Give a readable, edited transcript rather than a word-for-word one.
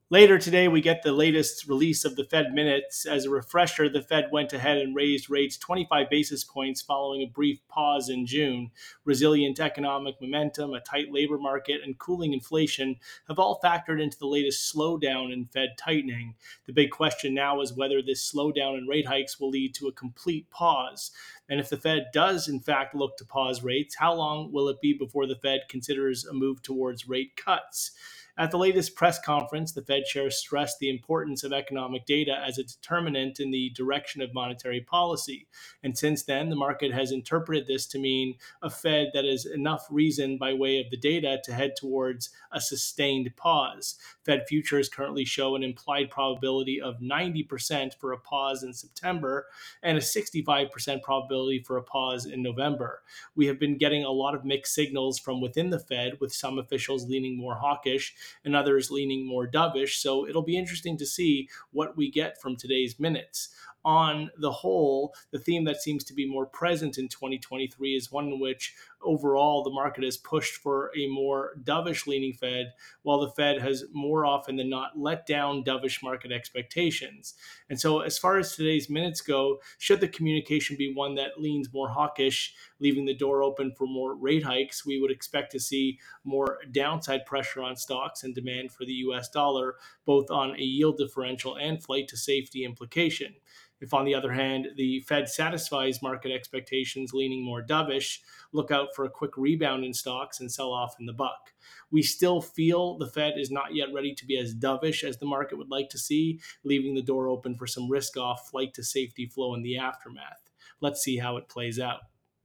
Later today, we get the latest release of the Fed minutes. As a refresher, the Fed went ahead and raised rates 25 basis points following a brief pause in June. Resilient economic momentum, a tight labor market, and cooling inflation have all factored into the latest slowdown in Fed tightening. The big question now is whether this slowdown in rate hikes will lead to a complete pause. And if the Fed does, in fact, look to pause rates, how long will it be before the Fed considers a move towards rate cuts? At the latest press conference, the Fed chair stressed the importance of economic data as a determinant in the direction of monetary policy. And since then, the market has interpreted this to mean a Fed that has enough reason by way of the data to head towards a sustained pause. Fed futures currently show an implied probability of 90% for a pause in September and a 65% probability for a pause in November. We have been getting a lot of mixed signals from within the Fed, with some officials leaning more hawkish and others leaning more dovish. So it'll be interesting to see what we get from today's minutes. On the whole, the theme that seems to be more present in 2023 is one in which overall the market has pushed for a more dovish leaning Fed, while the Fed has more often than not let down dovish market expectations. And so, as far as today's minutes go, should the communication be one that leans more hawkish, leaving the door open for more rate hikes, we would expect to see more downside pressure on stocks and demand for the US dollar, both on a yield differential and flight to safety implication. If, on the other hand, the Fed satisfies market expectations leaning more dovish, look out for a quick rebound in stocks and sell off in the buck. We still feel the Fed is not yet ready to be as dovish as the market would like to see, leaving the door open for some risk off flight to safety flow in the aftermath. Let's see how it plays out.